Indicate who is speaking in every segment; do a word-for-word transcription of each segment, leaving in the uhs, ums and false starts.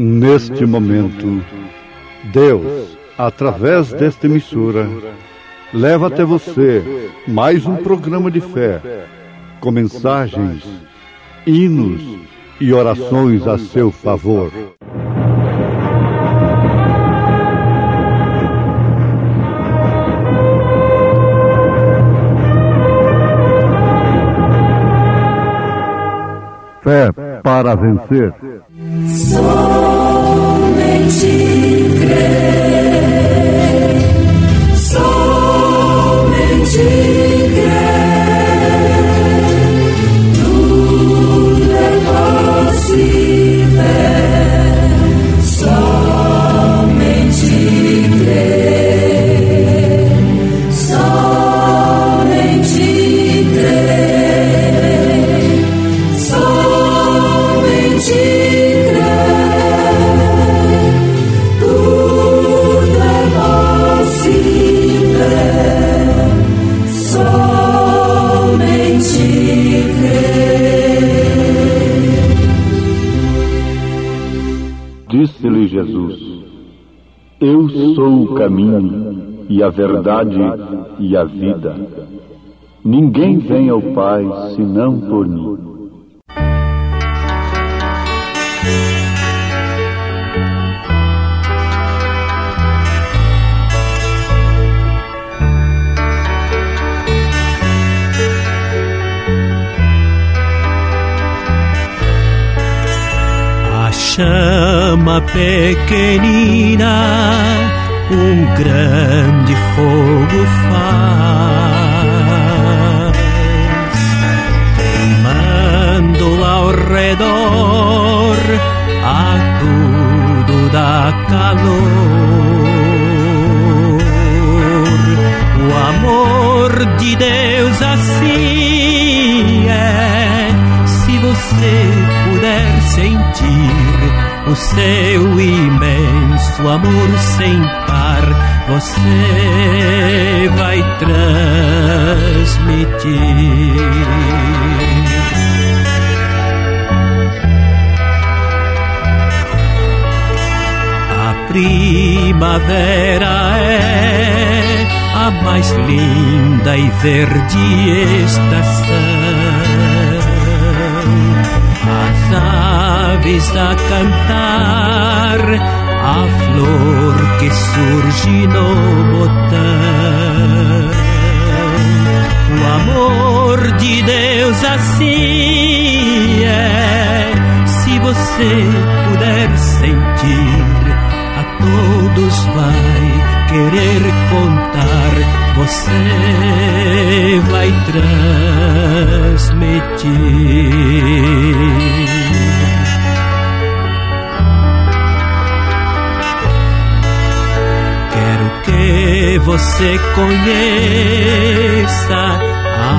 Speaker 1: Neste momento, Deus, através desta emissora, leva até você mais um programa de fé, com mensagens, hinos e orações a seu favor. Fé para vencer.
Speaker 2: Somente crer, somente crer, tudo é possível, somente crer, somente crer, somente
Speaker 3: Disse-lhe Jesus: Eu sou o caminho e a verdade e a vida. Ninguém vem ao Pai senão por mim.
Speaker 4: Chama pequenina, um grande fogo faz, queimando ao redor, a tudo dá calor. O amor de Deus assim é, se você puder sentir o seu imenso amor sem par, você vai transmitir. A primavera é a mais linda e verde estação. As aves a cantar, a flor que surge no botão. O amor de Deus assim é, se você puder sentir, a todos vai querer contar, você vai transmitir. Quero que você conheça a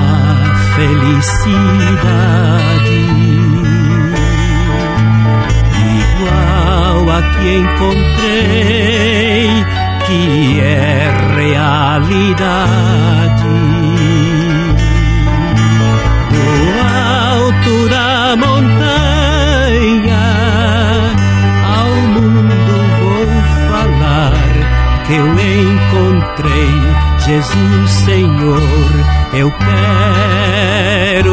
Speaker 4: felicidade igual a que encontrei, que é realidade. Do alto da montanha ao mundo vou falar, que eu encontrei Jesus Senhor, eu quero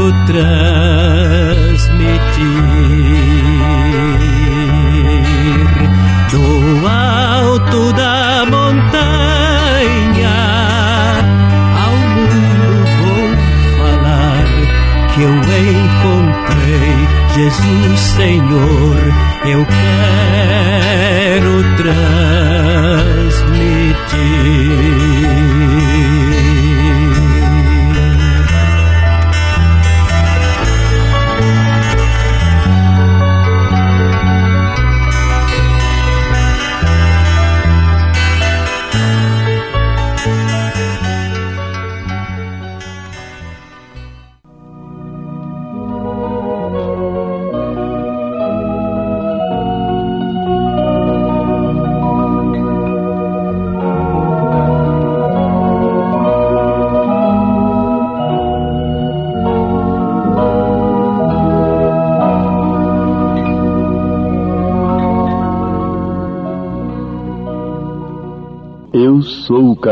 Speaker 4: transmitir. Do alto da montanha ao mundo vou falar, que eu encontrei Jesus Senhor, eu quero transmitir.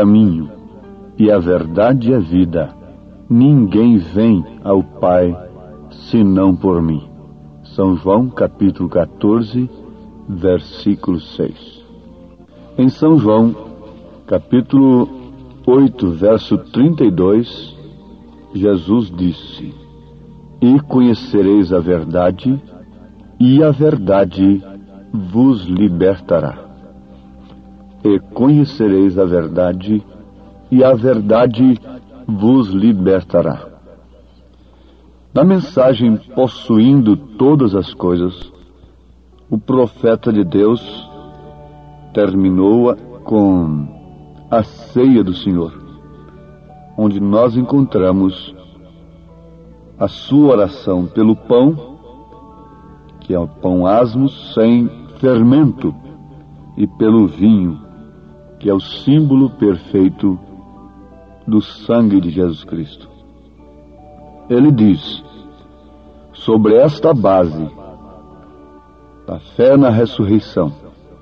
Speaker 3: caminho, e a verdade e a vida. Ninguém vem ao Pai senão por mim. São João, capítulo quatorze, versículo seis. Em São João, capítulo oito, verso trinta e dois, Jesus disse: E conhecereis a verdade, e a verdade vos libertará. E conhecereis a verdade, e a verdade vos libertará. Na mensagem Possuindo Todas as Coisas, o profeta de Deus terminou com a ceia do Senhor, onde nós encontramos a sua oração pelo pão, que é o pão asmo sem fermento, e pelo vinho, que é o símbolo perfeito do sangue de Jesus Cristo. Ele diz: sobre esta base da fé na ressurreição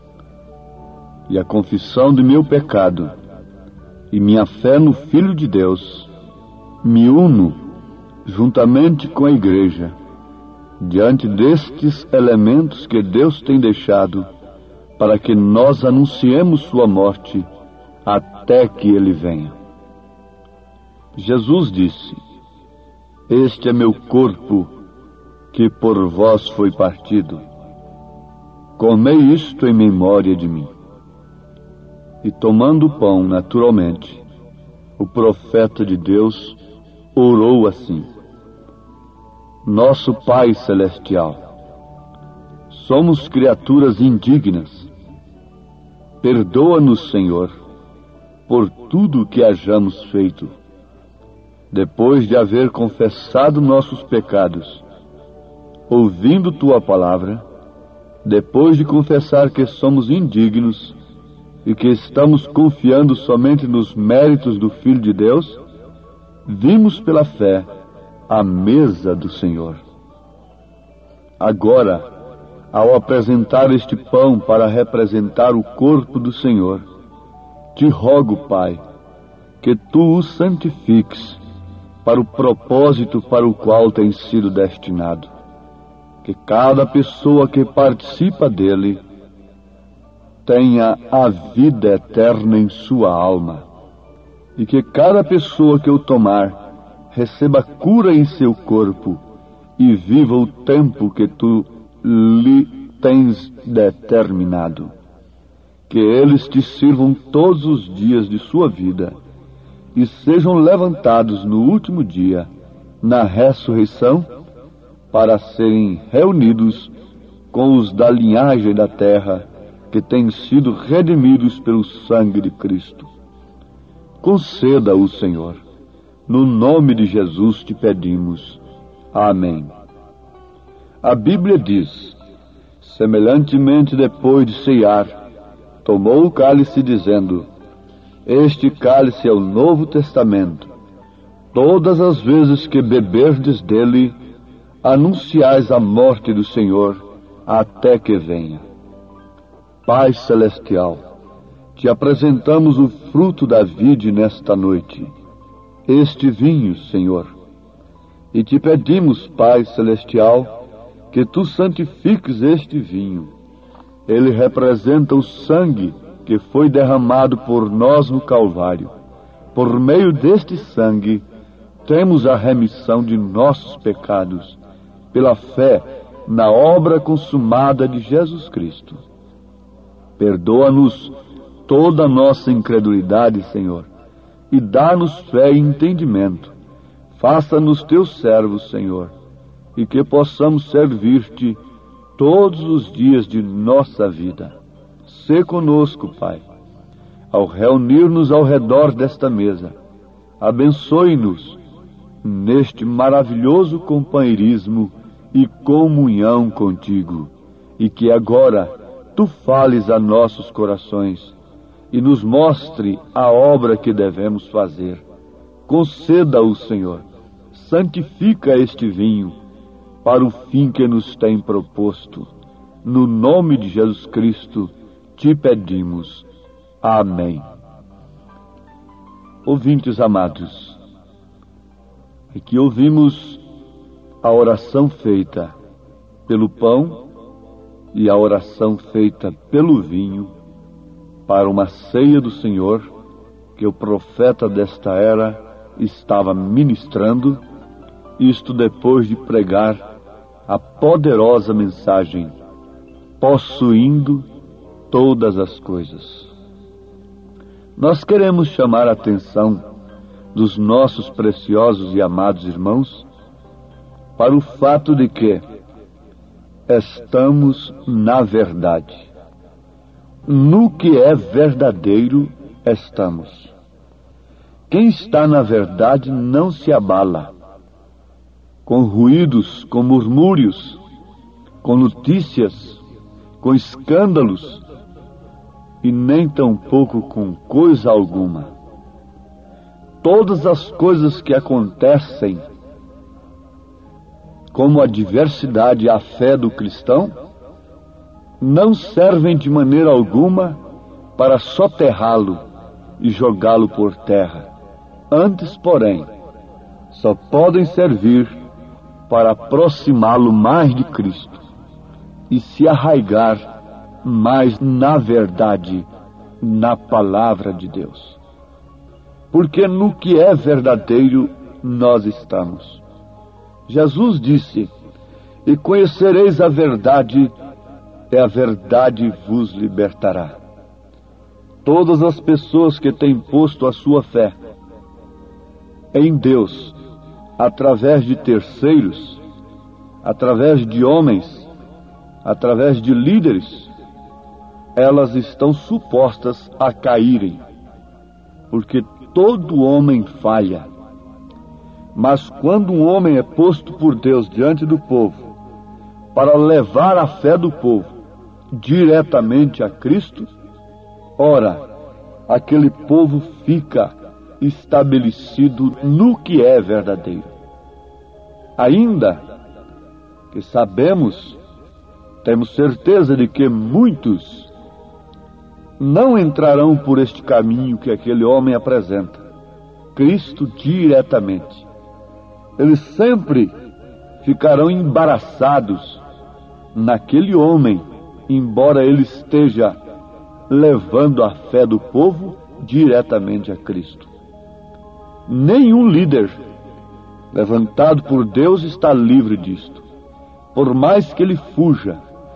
Speaker 3: e a confissão de meu pecado e minha fé no Filho de Deus, me uno juntamente com a igreja diante destes elementos que Deus tem deixado para que nós anunciemos sua morte até que ele venha. Jesus disse: este é meu corpo que por vós foi partido. Comei isto em memória de mim. E tomando o pão, naturalmente, o profeta de Deus orou assim: nosso Pai Celestial, somos criaturas indignas. Perdoa-nos, Senhor, por tudo o que hajamos feito. Depois de haver confessado nossos pecados, ouvindo Tua palavra, depois de confessar que somos indignos e que estamos confiando somente nos méritos do Filho de Deus, vimos pela fé a mesa do Senhor. Agora, ao apresentar este pão para representar o corpo do Senhor, te rogo, Pai, que Tu o santifiques para o propósito para o qual tem sido destinado. Que cada pessoa que participa dele tenha a vida eterna em sua alma, e que cada pessoa que o tomar receba cura em seu corpo e viva o tempo que Tu lhe tens determinado. Que eles te sirvam todos os dias de sua vida e sejam levantados no último dia, na ressurreição, para serem reunidos com os da linhagem da terra, que têm sido redimidos pelo sangue de Cristo. Conceda-o, Senhor. No nome de Jesus te pedimos. Amém. A Bíblia diz: semelhantemente, depois de ceiar, tomou o cálice, dizendo: este cálice é o Novo Testamento. Todas as vezes que beberdes dele, anunciais a morte do Senhor até que venha. Pai Celestial, te apresentamos o fruto da vide nesta noite, este vinho, Senhor, e te pedimos, Pai Celestial, que Tu santifiques este vinho. Ele representa o sangue que foi derramado por nós no Calvário. Por meio deste sangue, temos a remissão de nossos pecados, pela fé na obra consumada de Jesus Cristo. Perdoa-nos toda a nossa incredulidade, Senhor, e dá-nos fé e entendimento. Faça-nos Teus servos, Senhor, e que possamos servir-te todos os dias de nossa vida. Sê conosco, Pai, ao reunir-nos ao redor desta mesa. Abençoe-nos neste maravilhoso companheirismo e comunhão contigo, e que agora Tu fales a nossos corações e nos mostre a obra que devemos fazer. Conceda-o, Senhor. Santifica este vinho para o fim que nos tem proposto. No nome de Jesus Cristo te pedimos. Amém. Ouvintes amados, aqui ouvimos a oração feita pelo pão e a oração feita pelo vinho para uma ceia do Senhor que o profeta desta era estava ministrando, isto depois de pregar a poderosa mensagem, possuindo todas as coisas. Nós queremos chamar a atenção dos nossos preciosos e amados irmãos para o fato de que estamos na verdade. No que é verdadeiro estamos. Quem está na verdade não se abala com ruídos, com murmúrios, com notícias, com escândalos, e nem tampouco com coisa alguma. Todas as coisas que acontecem como adversidade à fé do cristão não servem de maneira alguma para soterrá-lo e jogá-lo por terra. Antes, porém, só podem servir para aproximá-lo mais de Cristo e se arraigar mais na verdade, na palavra de Deus. Porque no que é verdadeiro nós estamos. Jesus disse: e conhecereis a verdade, e a verdade vos libertará. Todas as pessoas que têm posto a sua fé em Deus, através de terceiros, através de homens, através de líderes, elas estão supostas a caírem, porque todo homem falha. Mas quando um homem é posto por Deus diante do povo, para levar a fé do povo diretamente a Cristo, ora, aquele povo fica estabelecido no que é verdadeiro. Ainda que sabemos, temos certeza de que muitos não entrarão por este caminho que aquele homem apresenta, Cristo diretamente. Eles sempre ficarão embaraçados naquele homem, embora ele esteja levando a fé do povo diretamente a Cristo. Nenhum líder levantado por Deus está livre disto. Por mais que ele fuja,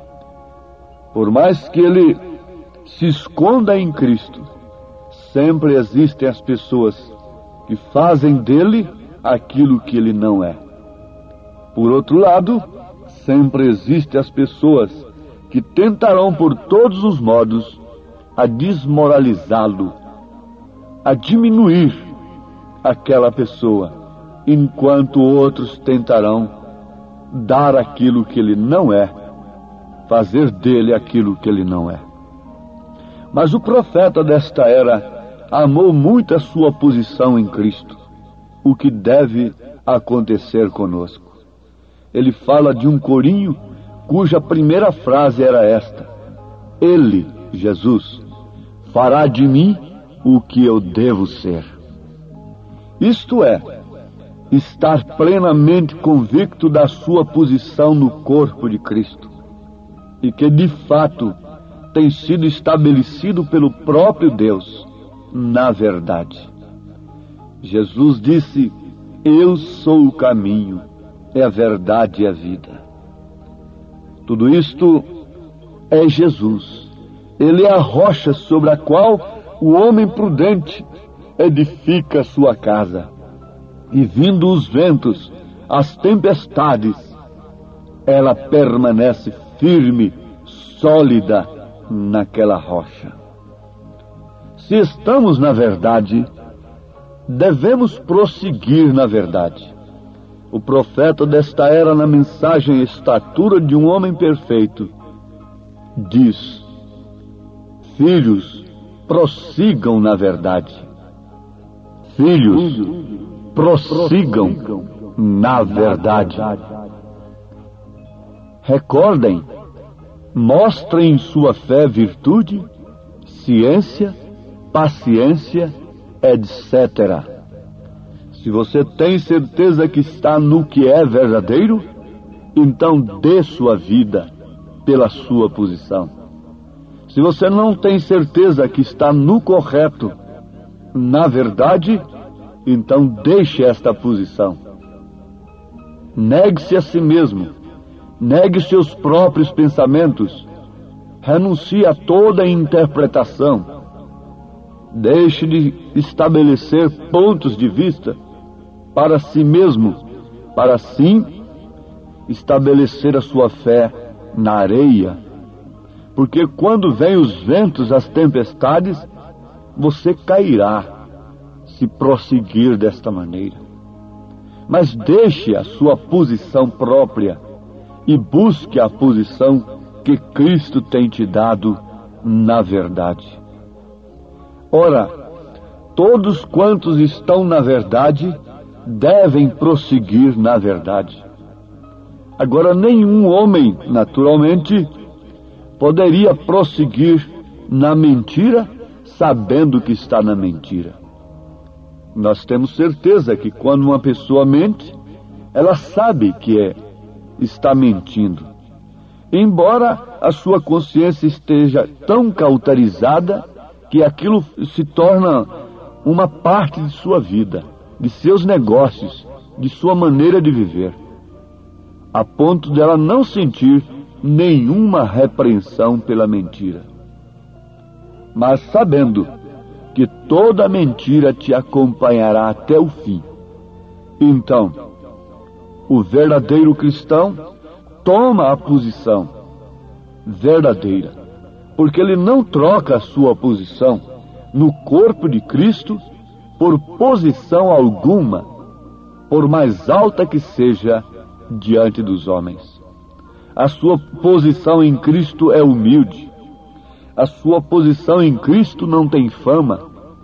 Speaker 3: por mais que ele se esconda em Cristo, sempre existem as pessoas que fazem dele aquilo que ele não é. Por outro lado, sempre existem as pessoas que tentarão por todos os modos a desmoralizá-lo, a diminuir aquela pessoa, enquanto outros tentarão dar aquilo que ele não é, fazer dele aquilo que ele não é. Mas o profeta desta era amou muito a sua posição em Cristo, o que deve acontecer conosco. Ele fala de um corinho cuja primeira frase era esta: Ele, Jesus, fará de mim o que eu devo ser. Isto é, estar plenamente convicto da sua posição no corpo de Cristo, e que de fato tem sido estabelecido pelo próprio Deus na verdade. Jesus disse: eu sou o caminho, é a verdade e a vida. Tudo isto é Jesus. Ele é a rocha sobre a qual o homem prudente edifica sua casa. E vindo os ventos, as tempestades, ela permanece firme, sólida naquela rocha. Se estamos na verdade, devemos prosseguir na verdade. O profeta desta era, na mensagem Estatura de um Homem Perfeito, diz: filhos, prossigam na verdade. Filhos, prossigam na verdade. Recordem, mostrem em sua fé virtude, ciência, paciência, etcétera. Se você tem certeza que está no que é verdadeiro, então dê sua vida pela sua posição. Se você não tem certeza que está no correto, na verdade, então deixe esta posição. Negue-se a si mesmo, negue seus próprios pensamentos, renuncie a toda interpretação, deixe de estabelecer pontos de vista para si mesmo, para assim estabelecer a sua fé na areia. Porque quando vêm os ventos, as tempestades, você cairá se prosseguir desta maneira. Mas deixe a sua posição própria e busque a posição que Cristo tem te dado na verdade. Ora, todos quantos estão na verdade devem prosseguir na verdade. Agora, nenhum homem, naturalmente, poderia prosseguir na mentira sabendo que está na mentira. Nós temos certeza que quando uma pessoa mente, ela sabe que é, está mentindo. Embora a sua consciência esteja tão cauterizada que aquilo se torna uma parte de sua vida, de seus negócios, de sua maneira de viver, a ponto dela não sentir nenhuma repreensão pela mentira. Mas sabendo que toda mentira te acompanhará até o fim, então, o verdadeiro cristão toma a posição verdadeira, porque ele não troca a sua posição no corpo de Cristo por posição alguma, por mais alta que seja diante dos homens. A sua posição em Cristo é humilde. A sua posição em Cristo não tem fama.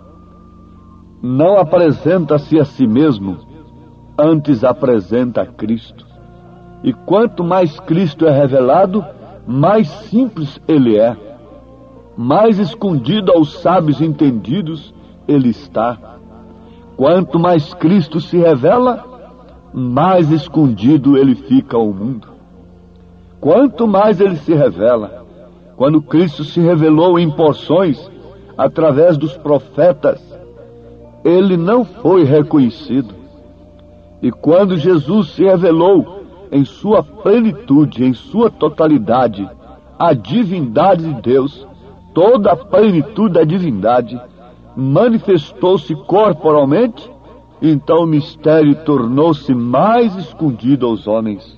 Speaker 3: Não apresenta-se a si mesmo, antes apresenta a Cristo. E quanto mais Cristo é revelado, mais simples ele é. Mais escondido aos sábios entendidos ele está. Quanto mais Cristo se revela, mais escondido ele fica ao mundo. Quanto mais ele se revela, quando Cristo se revelou em porções, através dos profetas, ele não foi reconhecido. E quando Jesus se revelou em sua plenitude, em sua totalidade, a divindade de Deus, toda a plenitude da divindade, manifestou-se corporalmente, então o mistério tornou-se mais escondido aos homens,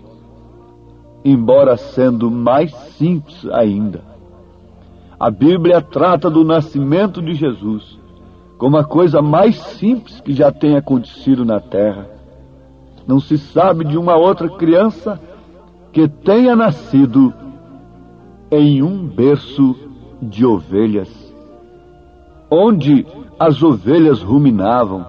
Speaker 3: embora sendo mais simples ainda. A Bíblia trata do nascimento de Jesus como a coisa mais simples que já tem acontecido na terra. Não se sabe de uma outra criança que tenha nascido em um berço de ovelhas, onde as ovelhas ruminavam,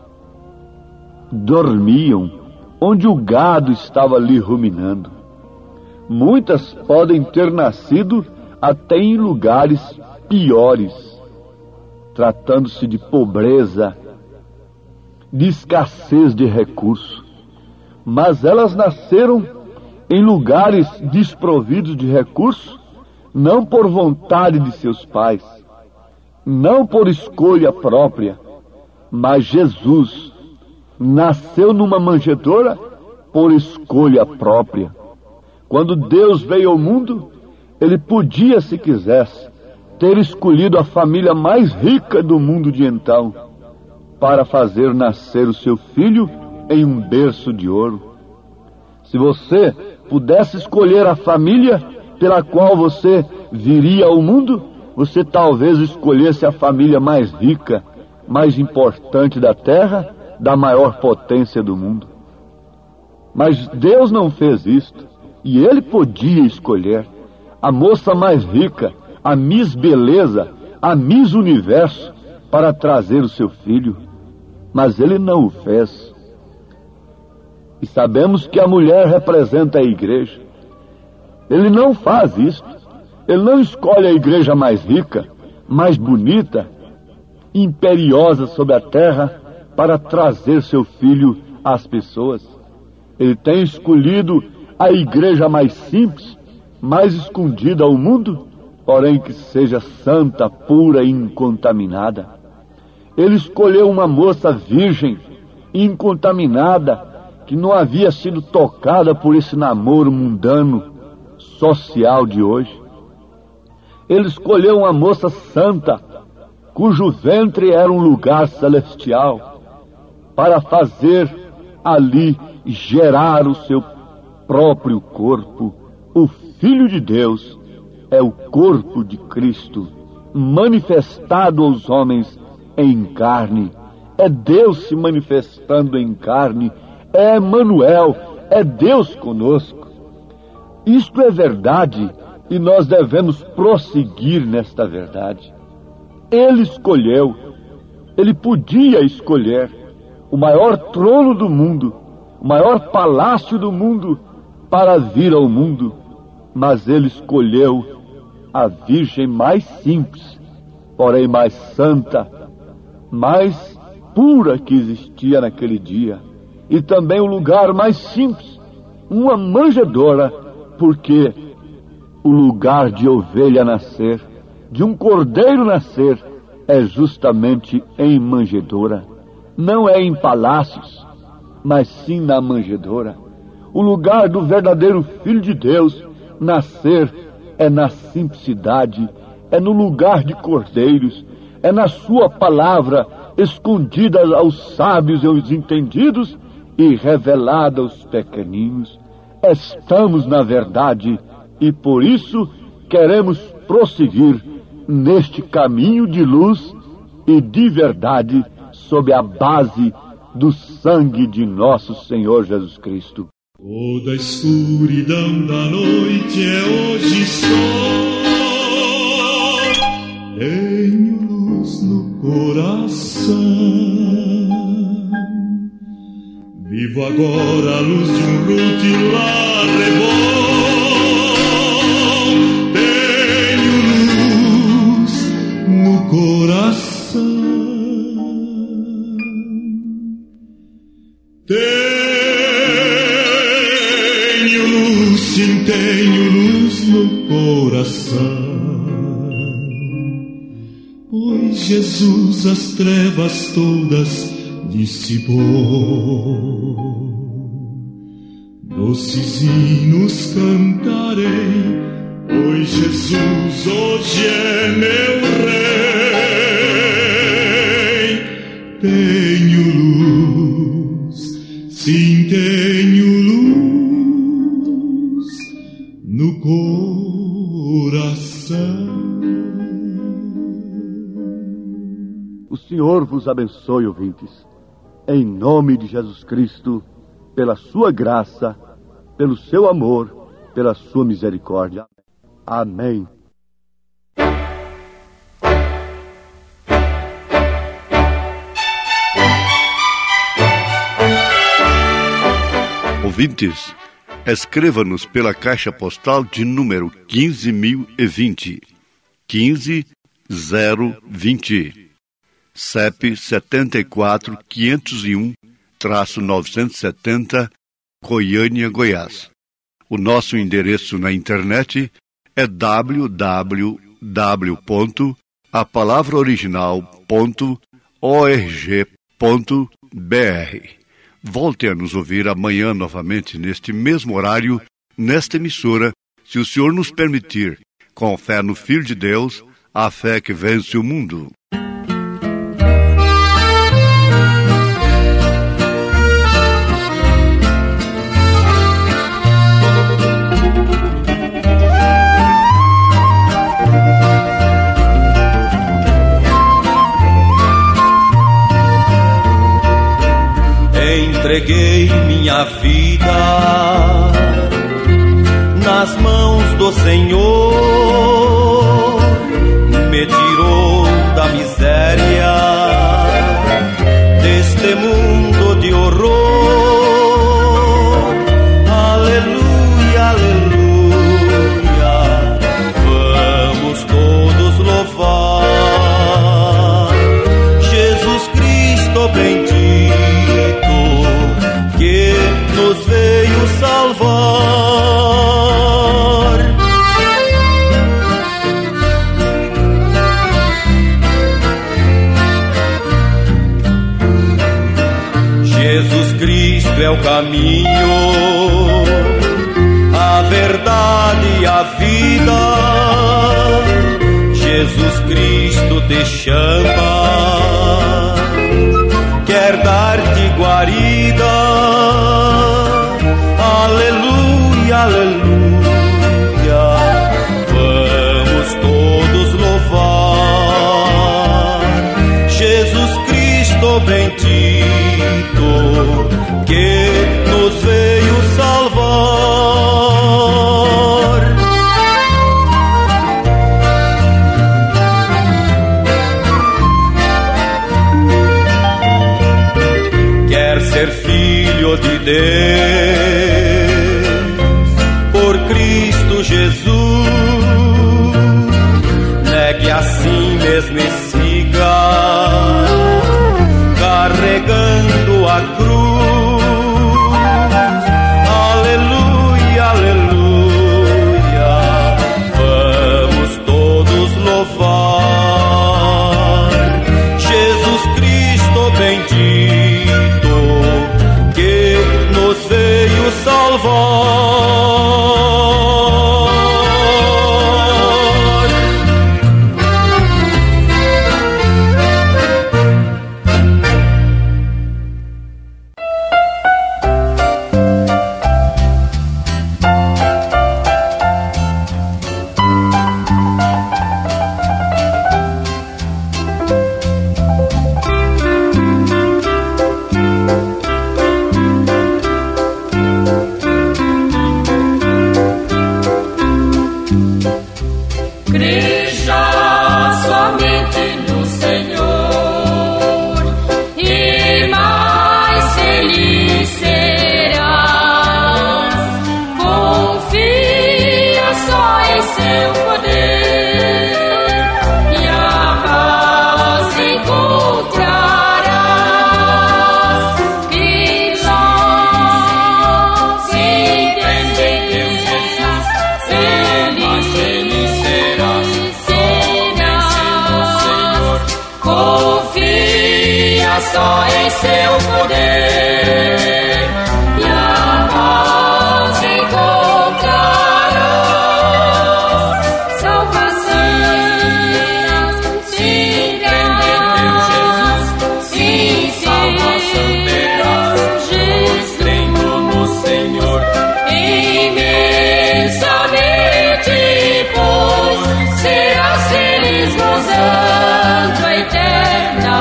Speaker 3: dormiam, onde o gado estava ali ruminando. Muitas podem ter nascido até em lugares piores, tratando-se de pobreza, de escassez de recursos. Mas elas nasceram em lugares desprovidos de recursos, não por vontade de seus pais, não por escolha própria, mas Jesus nasceu numa manjedoura por escolha própria. Quando Deus veio ao mundo, ele podia, se quisesse, ter escolhido a família mais rica do mundo de então, para fazer nascer o seu filho em um berço de ouro. Se você pudesse escolher a família pela qual você viria ao mundo, você talvez escolhesse a família mais rica, mais importante da terra, da maior potência do mundo. Mas Deus não fez isto, e ele podia escolher a moça mais rica, a Miss Beleza, a Miss Universo, para trazer o seu filho, mas ele não o fez. E sabemos que a mulher representa a igreja. Ele não faz isso. Ele não escolhe a igreja mais rica, mais bonita, imperiosa sobre a terra para trazer seu Filho às pessoas. Ele tem escolhido a igreja mais simples, mais escondida ao mundo, porém que seja santa, pura e incontaminada. Ele escolheu uma moça virgem, incontaminada, que não havia sido tocada por esse namoro mundano, social de hoje. Ele escolheu uma moça santa, cujo ventre era um lugar celestial, para fazer ali gerar o seu próprio corpo. O Filho de Deus é o corpo de Cristo, manifestado aos homens em carne. É Deus se manifestando em carne, é Emanuel, é Deus conosco. Isto é verdade e nós devemos prosseguir nesta verdade. Ele escolheu, ele podia escolher o maior trono do mundo, o maior palácio do mundo para vir ao mundo, mas ele escolheu a virgem mais simples, porém mais santa, mais pura que existia naquele dia, e também o lugar mais simples, uma manjedoura, porque o lugar de ovelha nascer, de um cordeiro nascer, é justamente em manjedoura. Não é em palácios, mas sim na manjedoura. O lugar do verdadeiro Filho de Deus nascer é na simplicidade, é no lugar de cordeiros, é na sua palavra escondida aos sábios e aos entendidos e revelada aos pequeninos. Estamos na verdade e por isso queremos prosseguir neste caminho de luz e de verdade sob a base do sangue de nosso Senhor Jesus Cristo.
Speaker 5: Toda a escuridão da noite é hoje só. Tenho luz no coração. Vivo agora a luz de um rutilar rebol. Tenho luz no coração. Tenho luz, sim, tenho luz no coração. Pois Jesus as trevas todas dissipou. Doces hinos cantarei, pois Jesus hoje é meu Rei. Tenho luz, sim, tenho luz no coração.
Speaker 3: O Senhor vos abençoe, ouvintes, em nome de Jesus Cristo, pela sua graça, pelo seu amor, pela sua misericórdia. Amém.
Speaker 1: Ouvintes, escreva-nos pela caixa postal de número quinze mil e vinte, quinze zero vinte. C E P setenta e quatro, quinhentos e um, novecentos e setenta, Goiânia, Goiás. O nosso endereço na internet é w w w ponto a palavra original ponto org ponto b r. Volte a nos ouvir amanhã novamente neste mesmo horário, nesta emissora, se o Senhor nos permitir, com fé no Filho de Deus, a fé que vence o mundo.
Speaker 4: Entreguei minha vida nas mãos do Senhor, me tirou da miséria deste mundo de horror. Aleluia, aleluia, vamos todos louvar. bendito que nos veio salvar. Jesus Cristo é o caminho, a verdade e a vida. Jesus Cristo te chama, quer dar-te guarida. Aleluia, aleluia, vamos todos louvar Jesus Cristo bendito que nos veio salvar. Quer ser filho de Deus por Cristo Jesus, negue a si mesmo e siga carregando a cruz. Aleluia, aleluia, vamos todos louvar Jesus Cristo bendito que nos veio salvar.
Speaker 2: Só em seu poder e a paz encontrarás, salvação sim terás, sim salvação terás, crendo no Senhor imensamente, pois serás feliz gozando a eterna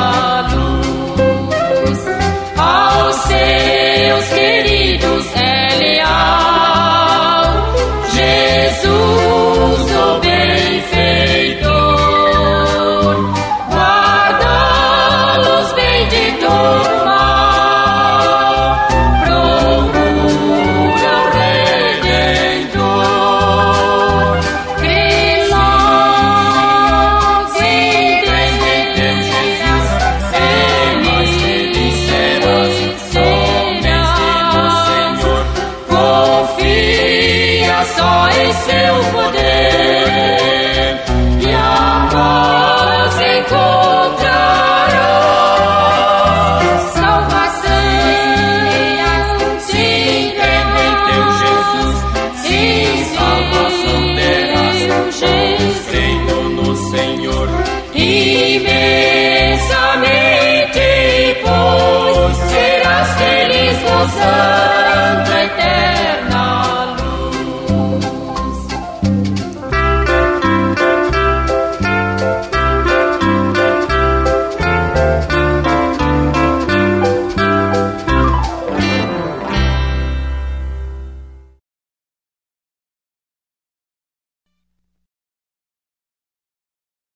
Speaker 2: luz. Aos seus queridos é leal Jesus, o benfeitor, guarda-los bem de todo mal, procura o Redentor, crê logo em Deus Jesus, feliz serás, confia só em seu poder e a paz encontrarás, salvação sim terás, Jesus, sim salvação terás, crendo no Senhor imensamente, pois serás feliz gozando